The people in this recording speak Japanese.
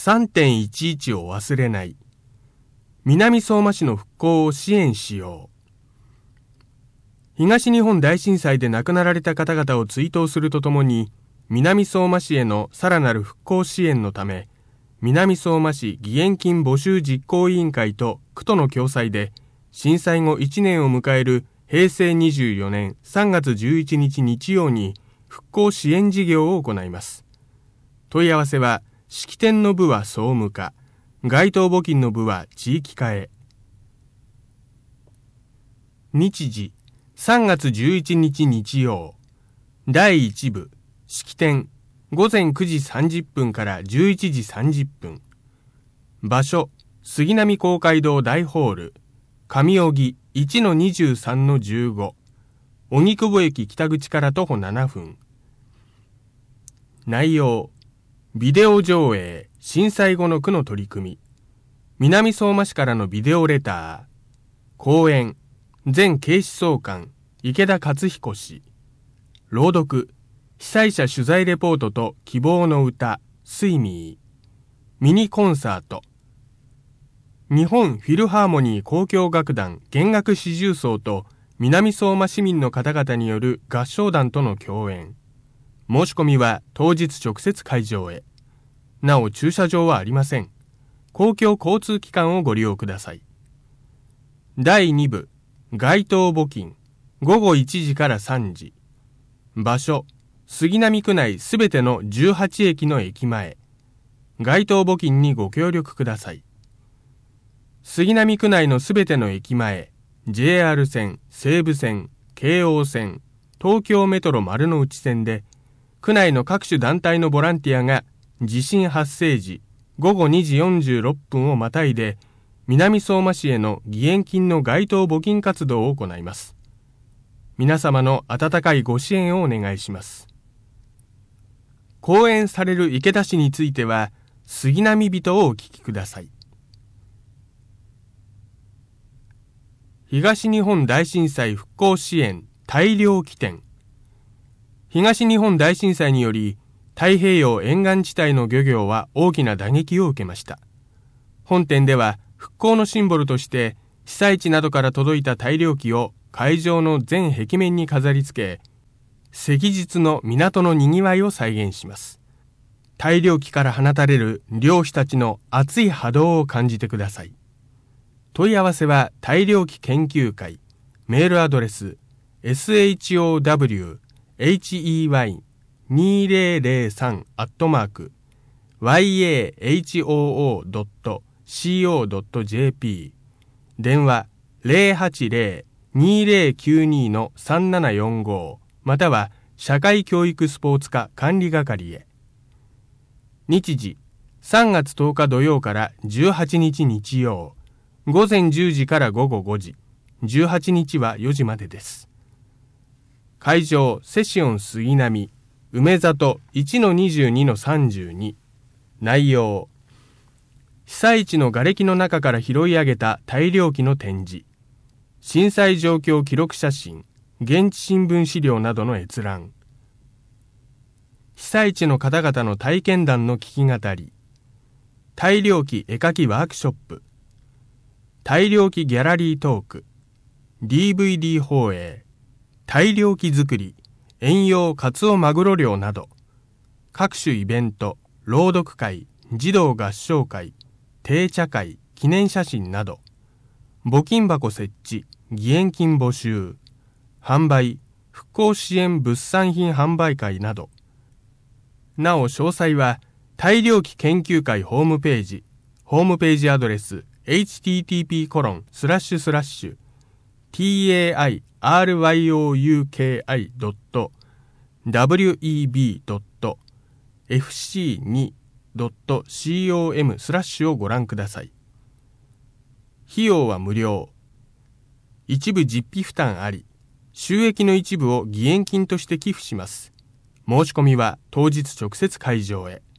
3.11 を忘れない。南相馬市の復興を支援しよう。東日本大震災で亡くなられた方々を追悼するとともに、南相馬市へのさらなる復興支援のため、南相馬市義援金募集実行委員会と区との共催で、震災後1年を迎える平成24年3月11日日曜に復興支援事業を行います。問い合わせは、式典の部は総務課、街頭募金の部は地域課へ。日時、3月11日日曜。第1部、式典、午前9時30分から11時30分。場所、杉並公会堂大ホール、上荻 1-23-15。荻窪駅北口から徒歩7分。内容、ビデオ上映、震災後の区の取り組み。南相馬市からのビデオレター。講演、前警視総監、池田克彦氏。朗読、被災者取材レポートと希望の歌、スイミー。ミニコンサート。日本フィルハーモニー交響楽団弦楽四重奏と南相馬市民の方々による合唱団との共演。申し込みは当日直接会場へ。なお駐車場はありません。公共交通機関をご利用ください。第2部、街頭募金、午後1時から3時。場所、杉並区内すべての18駅の駅前。街頭募金にご協力ください。杉並区内のすべての駅前、JR 線、西武線、京王線、東京メトロ丸の内線で、区内の各種団体のボランティアが地震発生時、午後2時46分をまたいで、南相馬市への義援金の街頭募金活動を行います。皆様の温かいご支援をお願いします。講演される池田市については、杉並人をお聞きください。東日本大震災復興支援大漁旗展。東日本大震災により、太平洋沿岸地帯の漁業は大きな打撃を受けました。本展では復興のシンボルとして被災地などから届いた大漁旗を会場の全壁面に飾り付け、昔日の港のにぎわいを再現します。大漁旗から放たれる漁師たちの熱い波動を感じてください。問い合わせは大漁旗研究会、メールアドレス showhey2003@yahoo.co.jp 電話 080-2092-3745 または社会教育スポーツ課管理係へ。日時3月10日土曜から18日日曜午前10時から午後5時、18日は4時までです。会場、セシオン杉並、梅里 1-22-32。内容、被災地の瓦礫の中から拾い上げた大漁旗の展示、震災状況記録写真、現地新聞資料などの閲覧、被災地の方々の体験談の聞き語り、大漁旗絵描きワークショップ、大漁旗ギャラリートーク、DVD 放映、大漁旗作り、遠洋カツオマグロ漁など、各種イベント、朗読会、児童合唱会、定茶会、記念写真など、募金箱設置、義援金募集、販売、復興支援物産品販売会など、なお詳細は、大漁旗研究会ホームページアドレス、http://tairyuki.web.fc2.com/ をご覧ください。費用は無料。一部実費負担あり、収益の一部を義援金として寄付します。申し込みは当日直接会場へ。